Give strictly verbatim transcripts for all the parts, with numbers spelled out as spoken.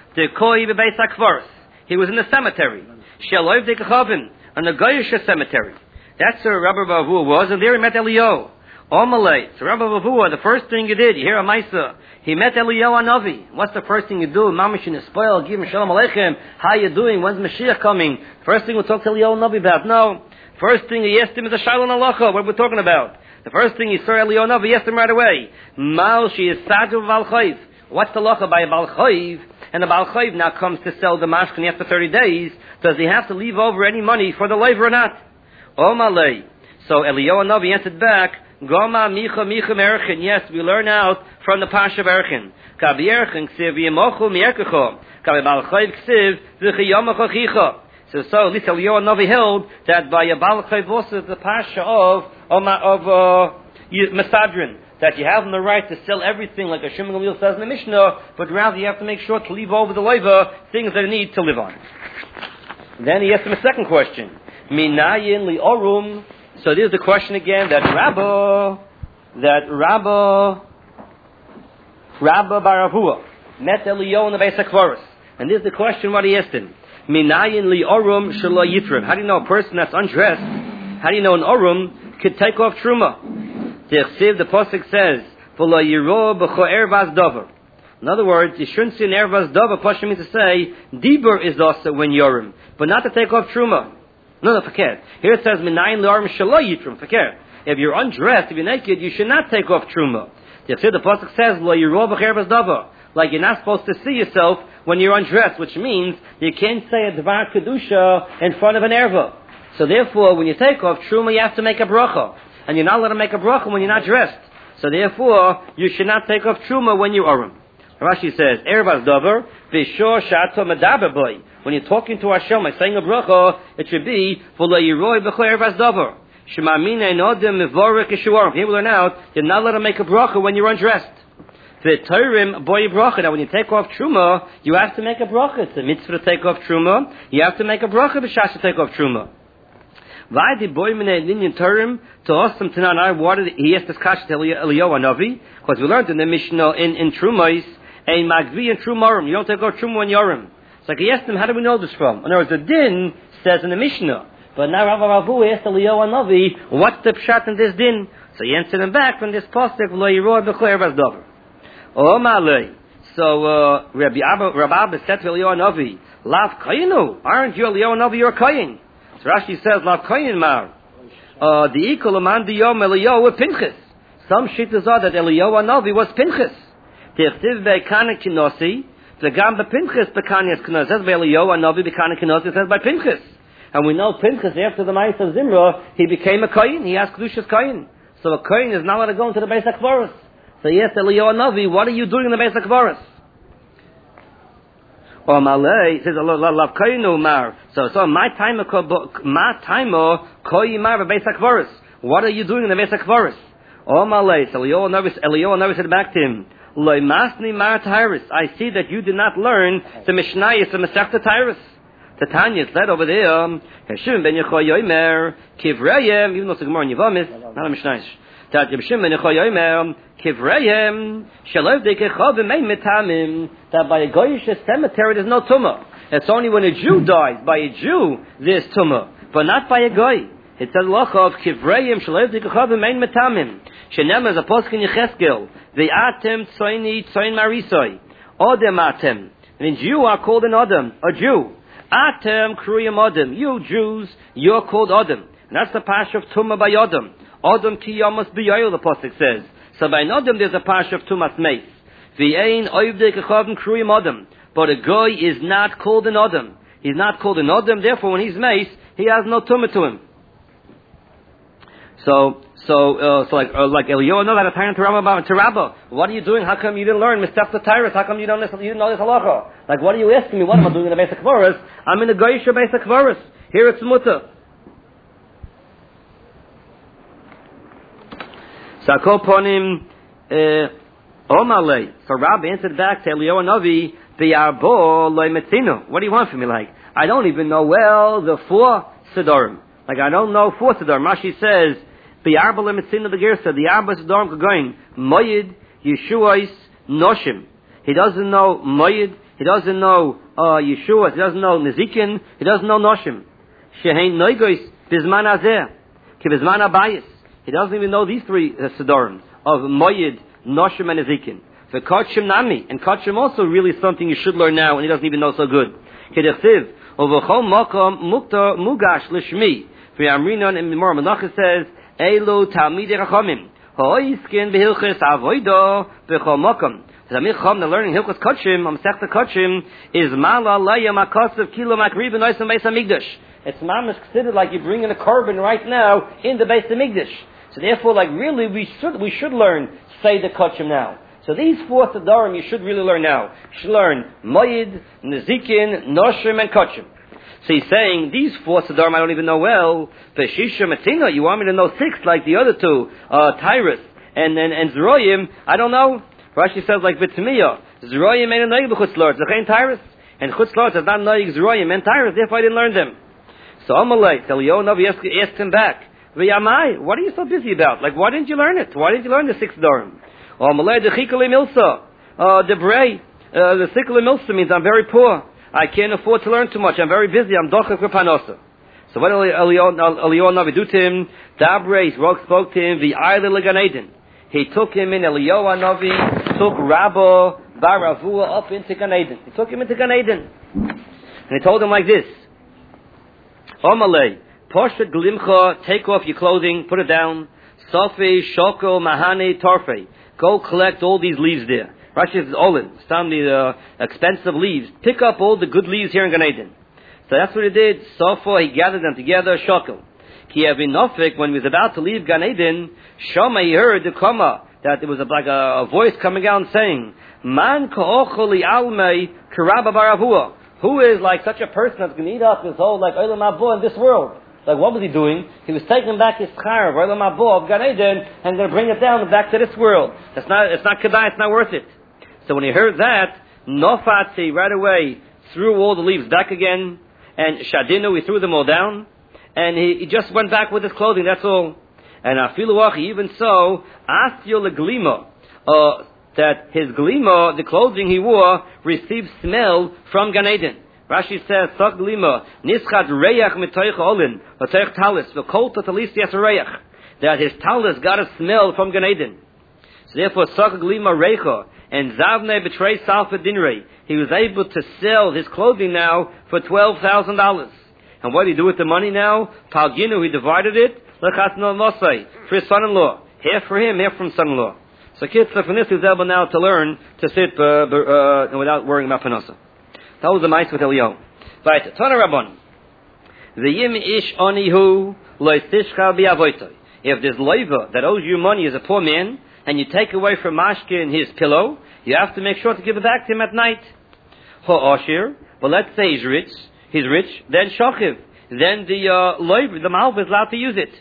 The koi bebeis hakvaros. He was in the cemetery. Sheloiv de kachavim, on the Goyish cemetery. That's where Rabbi Bavua was, and there he met Eliyahu. Omalei. So Rabbi Bavua, the first thing you did, you hear a Maisa, he met Eliyahu Hanavi. What's the first thing you do? Mamish in spoil, give him shalom aleichem. How you doing? When's Mashiach coming? First thing we'll talk to Eliyahu Hanavi about. No. First thing he asked him is a Shalom Alacha. What are we talking about? The first thing he saw Eliyahu Hanavi, he asked him right away. Mal she is Sadu Bal Chayv. What's the Lacha by a Bal Chayv? And the Bal Chayv now comes to sell the mashkin after thirty days. Does he have to leave over any money for the labor or not? Omalei. So Eliyahu Hanavi answered back, Goma micha micha merchin. Yes, we learn out from the Pasha of Erchin. Kabi Erchin ksiv yemochu mierkecho. Kabi Bal Chayv ksiv v'chiyomacha chicha. So, so at least Eliyahu Hanavi held that by a Bal Chayv also the Pasha of of, of uh, Mesadrin, that you have the right to sell everything like a Shimon Gamliel says in the Mishnah, but rather you have to make sure to leave over the labor things that you need to live on. Then he asked him a second question. Minayin li orum. So there's the question again that Rabba, that Rabba, Rabba Baravua met Eliyahu in the Beis HaKvaros. And this is the question what he asked him. Minayin li orum shelo yitrim. How do you know a person that's undressed, how do you know an orum could take off truma? The Pasuk says, V'lo yiro b'cho ervas dover. In other words, you shouldn't see an ervas dover. Pasuk means to say, Dibur is also when yorim, but not to take off truma. No, no, forget. Here it says, Minayin li orum shelo yitrim. Forget. If you're undressed, if you're naked, you should not take off truma. The Pasuk says, V'lo yiro b'cho ervas dover. Like you're not supposed to see yourself when you're undressed, which means you can't say a Dvar Kedusha in front of an erva. So therefore, when you take off truma, you have to make a bracha. And you're not allowed to make a bracha when you're not dressed. So therefore, you should not take off truma when you're orim. Rashi says, Ervas davar, v'shor shato medaber boy. When you're talking to Hashem, like saying a bracha, it should be, v'lo yiroi b'cho ervas davar. Shemamina enodem mevorek yeshuarim. Here we learn out, you're not allowed to make a bracha when you're undressed. V'toirim boy bracha. Now when you take off truma, you have to make a bracha. It's a mitzvah to take off truma. You have to make a bracha b'shas to take off truma. Why did boy mine linyan Turim to awesome to know why did he asked this kasha to Eliyahu Hanavi? Because we learned in the Mishnah in in Trumais a magvi and Trumarim. You don't take out Trum when Yorim. It's like he asked him, how do we know this from? In other words, the din says in the Mishnah, but now Rav Ravu asked Eliyahu Hanavi, what's the pshat in this din? So he answered him back from this pasuk lo yiroi b'cho ervas davar. Oh malay. So uh, Rabbi Abba Rabbi Abba said to Eliyahu Hanavi, lav kayinu, aren't you Eliyahu Hanavi? You're kayin. So Rashi says, "Lav koyin mar." Uh, the equal amount the yom Eliyahu with Pinchas. Some shittas are that Eliyahu Hanavi was Pinchas. Tichtiv be'kana kinosi, the gam bePinchas be'kanias kinosi. It says by Eliyahu Hanavi be'kana kinosi. It says by Pinchas. And we know Pinchas after the Ma'aseh of Zimra, he became a koyin. He has kedushas koyin. So a koyin is not allowed to go into the Beis HaKvaros. So he asked Eliyahu Hanavi, "What are you doing in the Beis HaKvaros?" Or Malay says, "Love koyinu mar." So, so my time, my time, koyi mar beis hakvaros. What are you doing in the beis hakvaros? Or Malay, so Eliyahu Hanavi said back to him, "Lo masni mar tyrus." I see that you did not learn the Mishnayos of Masechta Tyrus. The Tanya said over there, Hashim ben Yechoyomer kivrayim. Even though it's a Gemara in Yevamis, not a Mishnayos. That Hashim ben Yechoyomer kivrayim shalov dekechav mei metamim. That by a Goyish cemetery there's no tumah. It's only when a Jew dies. By a Jew there's tumah, but not by a Goy. It says lachav kivrayim shalov dekechav mei metamim. Shenem is a posuk in Yecheskel. Ve'atem tzoini tzoin marisoi. Odem atem. Means you are called an Odem, a Jew. Atem kruyim Odem. You Jews, you're called Odem. And that's the pash of tumah by Odem. Odem ki yamas b'yoyel, the posuk says. So by an Odem there's a pash of tumas meis. V'ein oivdei kechavim kruyim Odem. But a Goy is not called an Odem. He's not called an Odem, therefore when he's meis, he has no tumah to him. So, so, uh, so like, uh, like Eliyahu knows how to turn to Rabbah, to Rabbah. What are you doing? How come you didn't learn Masechta Tyrus? How come you don't, you didn't know this halacha? Like, what are you asking me? What am I doing in the Beis HaKvaros? I'm in the Goyish Beis HaKvaros. Here it's mutter. So I call upon him, uh, Omalei. So Rabbi answered back to Eliyahu Hanavi, B'yarbo loy metzino. What do you want from me? Like, I don't even know well the four Sidorim. Like, I don't know four Sidorim. Rashi says, B'yarbo loy metzino b'girsa. The Arba Sidorim could go in Moyed, Yeshuais, Noshim. He doesn't know Moyed, He doesn't know uh, Yeshua. He doesn't know Nezikin. He doesn't know Noshim. Shehein Noigois Bizman Azeh. Ki Bizman Abayis. He doesn't even know these three uh, Sidorim of Moyed, Noshim, and Nezikin. For Kotchim Nami. And Kotchim also really something you should learn now, and he doesn't even know so good. Kedechtiv. Ovachom Mokom Mukta Mugash Lishmi. For Amrinon and Mimor Menachah says, Elo Talmidei Chachamim. Ha'oiskin behilchis avoida b'chol mokom. The Talmidei Chacham learning Hilchos Kotchim, Masechta Kotchim, is mala laya makasav kilo makriv b'noisam Beis Hamikdash. It's mamish considered like you're bringing a carbon right now in the Beis Hamikdash. So therefore, like really, we should we should learn say the Kotchim now. So these four Sidorim you should really learn now. You should learn Moyed, Nezikin, Noshim, and Kotchim. So he's saying, these four Sidorim I don't even know well. Peshisha Matina, you want me to know six like the other two, uh, Tyrus and, and, and Zeroyim, I don't know. Rashi says like B'Tzmiya, Zeroyim ain't a noig b'chutzlort, Zechain Tyrus. And chutzlort is not noig Zeroyim and Tyrus, therefore I didn't learn them. So Amalei, Eliyahu Navi asked, asked him back, V'yamai, what are you so busy about? Like, why didn't you learn it? Why didn't you learn the six Sidorim? Amalei, the Chikali Milsa, uh, the Brei, uh, the Chikali Milsa means I'm very poor. I can't afford to learn too much. I'm very busy. I'm dochak for panosa. So what did Eliyahu Navi do to him? Dabre, he spoke to him, the Eile Gan Eden. He took him in, Eliyahu Navi took Rabba Bar Avua up into Gan Eden. He took him into Gan Eden. And he told him like this. Omalei, Poshet Glimcha, take off your clothing, put it down. Sofi, Shoko, Mahane, Torfe. Go collect all these leaves there. Rashi says, Olin, some the uh, expensive leaves. Pick up all the good leaves here in Gan Eden. So that's what he did. So far, he gathered them together, Shokel. Ki Avinofik, when he was about to leave Gan Eden, Shoma, he heard the Kama, that there was a, like a, a voice coming out and saying, Man ka'ocholi almei karaba baravua. Who is like such a person that's going to eat up his whole, like, Olam Haba in this world? Like, what was he doing? He was taking back his schar of Olam Haba of Gan Eden and going to bring it down back to this world. It's not, it's not kedai, it's not worth it. So when he heard that, Nofatzi right away threw all the leaves back again, and Shadinu, he threw them all down, and he, he just went back with his clothing, that's all. And Afiluachi, even so, Asyo Leglima, uh, that his glima, the clothing he wore, received smell from Gan Eden. Rashi says, Sak glima, Nischad Reyach mitoich olin, V'toich talis, V'kol totalis yes reyach, that his talis got a smell from Gan Eden. So therefore, Sak glima Reicha, and Zavne betrayed Salfa Dinrei. He was able to sell his clothing now for twelve thousand dollars. And what did he do with the money now? Palginu, he divided it, L'chasno Mosai, for his son-in-law. Half for him, half from son-in-law. So kids, from this, he was able now to learn to sit uh, uh, without worrying about Panosa. That was the mice with Eliyahu. Right, Tana Rabban. V'yim ish onihu loy tishchal bi'avoitoi. If there's loiva that owes you money as a poor man, and you take away from Mashkin his pillow, you have to make sure to give it back to him at night. Ho'oshir, well let's say he's rich, he's rich, then shochiv, then the uh, loiva, the malva is allowed to use it.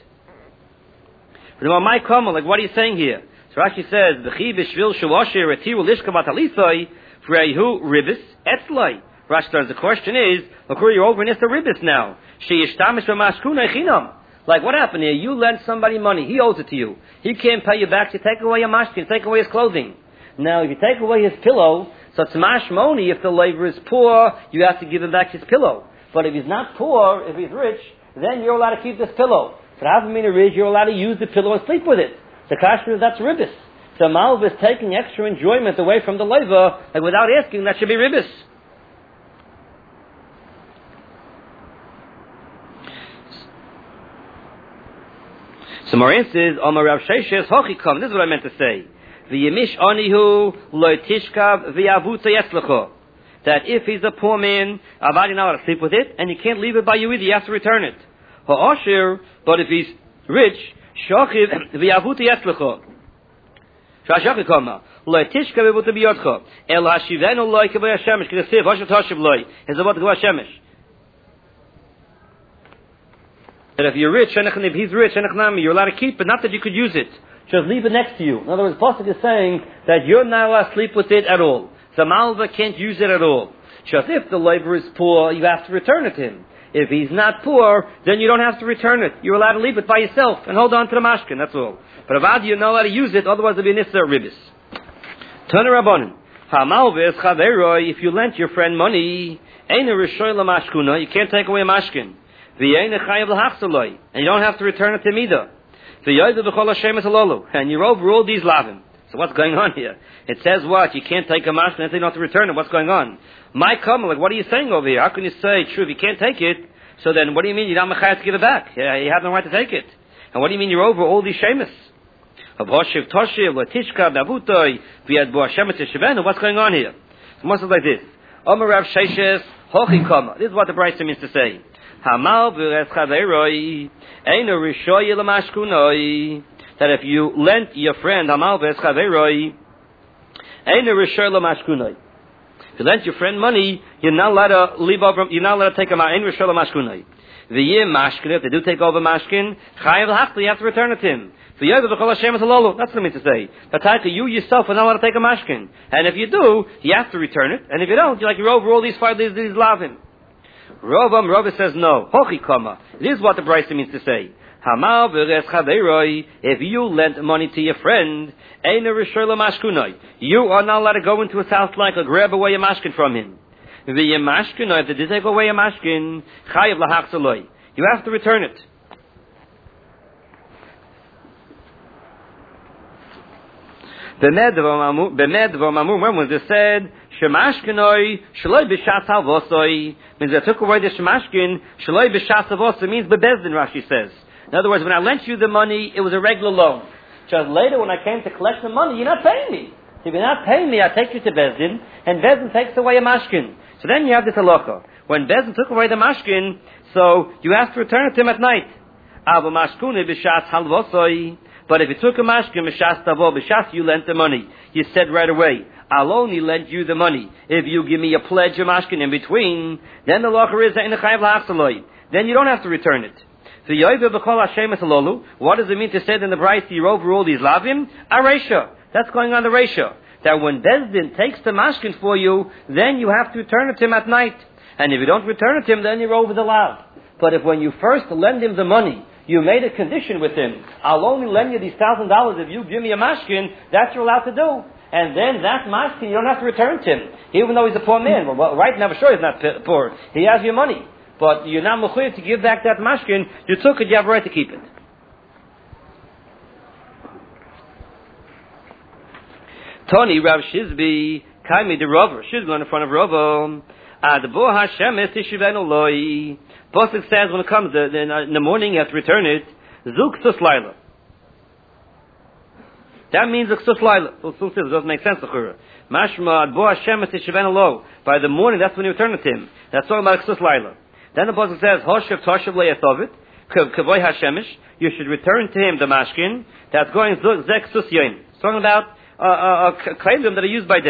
But my comment, like what are you saying here? So Rashi says, B'chi b'shvil shu'oshir etiru lishka batalisoi, Freihu ribis etzloi. Rashi says the question is, look where you're over in Issa ribis now. She'ishtamish b'mashkuna echinam. Like, what happened here? You lent somebody money. He owes it to you. He can't pay you back. You take away your mashkin. Take away his clothing. Now, if you take away his pillow, so it's mashmoni. If the laborer is poor, you have to give him back his pillow. But if he's not poor, if he's rich, then you're allowed to keep this pillow. But Avamina is, you're allowed to use the pillow and sleep with it. The kashmir, that's ribis. So Malv is taking extra enjoyment away from the labor, like without asking, that should be ribis. So Moran says, Omar Rav Sheshes Hochikam. This is what I meant to say. V'yemish anihu lo tishkav v'yavuta yetzlecho. That if he's a poor man, avadi not allowed to sleep with it, and you can't leave it by you either. You have to return it. Ha'ashir, but if he's rich, shochiv v'yavuta yetzlecho. Shashachikama lo tishkav v'yavuta biyotcho. El hashivenu lo ikavay hashemesh. K'nesiv hashat hashiv lo. His about to go hashemesh. That if you're rich, if he's rich, you're allowed to keep it, not that you could use it. Just leave it next to you. In other words, Pasuk is saying that you're not allowed to sleep with it at all. The Malva can't use it at all. Just if the laborer is poor, you have to return it to him. If he's not poor, then you don't have to return it. You're allowed to leave it by yourself and hold on to the mashkin, that's all. But Avad, you're not allowed to use it, otherwise there'll be an Issa Ribis. Tana Rabbanim. Hamalves chaveroi, if you lent your friend money, eina rishoy lamashkuna, you can't take away a mashkin. V'yeina chayav l'hachsaloi, and you don't have to return it to mida. V'yoydu b'chol hashemes halolu, and you overrule these lavim. So what's going on here? It says what? You can't take a mashkin and say you don't have to return it. What's going on? My comment, like, what are you saying over here? How can you say, true, if you can't take it, so then what do you mean you're not mechayat to give it back? Yeah, you have no right to take it. And what do you mean you're over all these shemus? What's going on here? It's mostly like this. Omarav Sheishes Hochi Kama. This is what the Brisa means to say. Hamal v'res chaveroi eino rishoy l'mashkunoi. That if you lent your friend Hamal v'res chaveroi eino rishoy l'mashkunoi. If you lent your friend money, you're not allowed to leave over. You're not allowed to take a eino rishoy l'mashkunoi. V'yeh mashkin. If they do take over mashkin, chayav l'hachli, you have to return it to him. That's what I mean to say. That you yourself are not allowed to take a mashkin. And if you do, you have to return it. And if you don't, you're like you're over all these five these, these lavim. Rovam, Rava says no. Hochi kama. This is what the Brisa means to say. Hamal v'res chaveroi. If you lent money to your friend, eina rishoy l'mashkunoi. You are not allowed to go into his house like a grab away a mashkin from him. V'yeh mashkinoi. If they did take away a mashkin, chayav l'hachsaloi. You have to return it. When was it said, Shemashkinoi, Shaloi b'shas halvosoi, means they took away the Shemashkin, Shaloi b'shas halvosoi means bebezdin, Rashi says. In other words, when I lent you the money, it was a regular loan. Just later, when I came to collect the money, you're not paying me. If you're not paying me, I take you to Bezdin, and Bezdin takes away a mashkin. So then you have this halacha. When Bezdin took away the mashkin, so you have to return it to him at night. Ava mashkune b'shas halvosoi. But if you took a mashkin, b'shas tavo, b'shas you lent the money. You said right away, I'll only lend you the money if you give me a pledge of mashkin in between. Then the lacher is in the chayav l'hachsaloi. Then you don't have to return it. So yoyve b'chol hashemes halolu. What does it mean to say that in the Brisa you over all these lavim? A resha. That's going on the resha. That when Bezdin takes the mashkin for you, then you have to return it to him at night. And if you don't return it to him, then you're over the lav. But if when you first lend him the money, you made a condition with him, I'll only lend you these thousand dollars if you give me a mashkin, that you're allowed to do. And then that mashkin, you don't have to return to him, even though he's a poor man. Well, right now, sure he's not poor. He has your money. But you're not mechuyev to give back that mashkin. You took it, you have a right to keep it. Tony, Rav Shizbi, Kaimi the Rover. Shizbi on the front of Rover. Adbo Hashem es tishivenu loi. Pasuk says when it comes the, the, in the morning you have to return it. Zuk sus laila. That means zuk sus laila. So Zuk says it doesn't make sense to Chura. Mashma adbo Hashem es tishivenu lo. By the morning that's when you return it to him. That's talking about sus laila. Then the pasuk says Hoshev toshev le'esovit kavoy Hashemish. You should return to him the mashkin. That's going zek sus yain. It's talking about uh, uh, uh, claims that are used by them.